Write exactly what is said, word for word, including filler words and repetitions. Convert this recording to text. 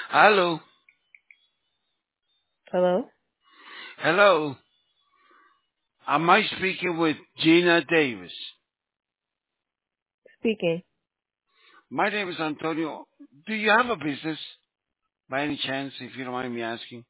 Hello. Hello? Hello. Am I speaking with Gina Davis? Speaking. My name is Antonio. Do you have a business by any chance, if you don't mind me asking?